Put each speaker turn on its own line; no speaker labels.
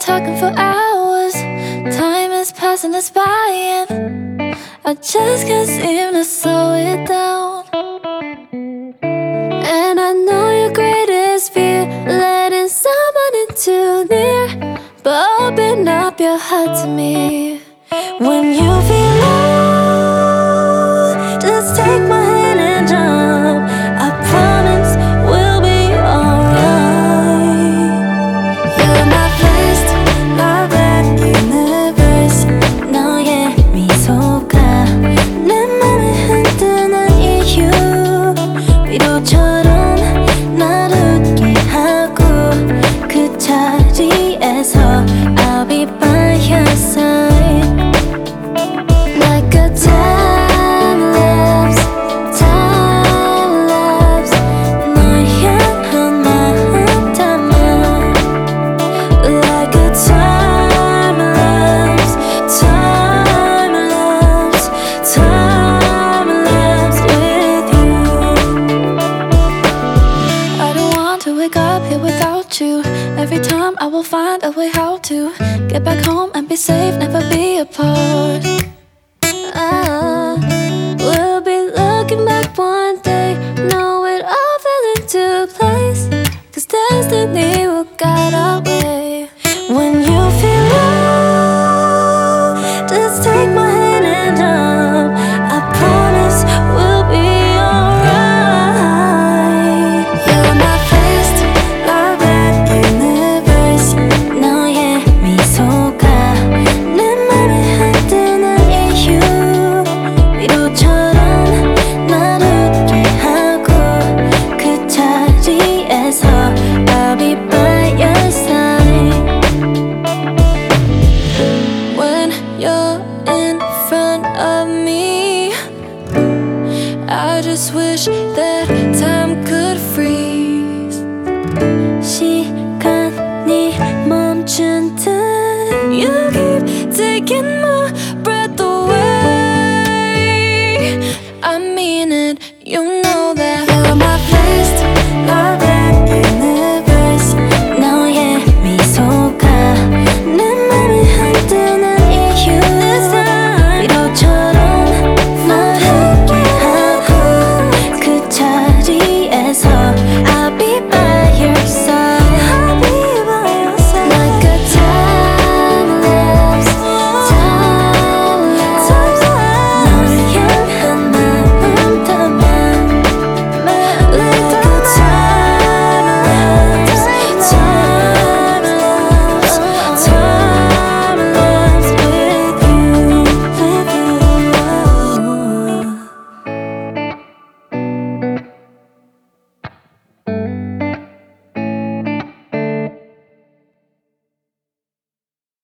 talking for hours. Time is passing us by and I just can't seem to slow it down. And I know your greatest fear, letting someone in too near. But open up your heart to me. When you feel low, just take my hand and jump. I promise we'll be alright. You're my first love at universe. 너의 미소가 내 맘을 흔드는 이유. 위로처럼 날 웃게 하고 그 자리에서 I'll be by your side. Like a time lapse, 널 향한 마음 담아. Like a time lapse, with you. I don't want to wake up here without you. Every time I will find a way how to get back home and be safe, never be apart. We'll be looking back one day, know it all fell into place. 'Cause destiny will guide our way.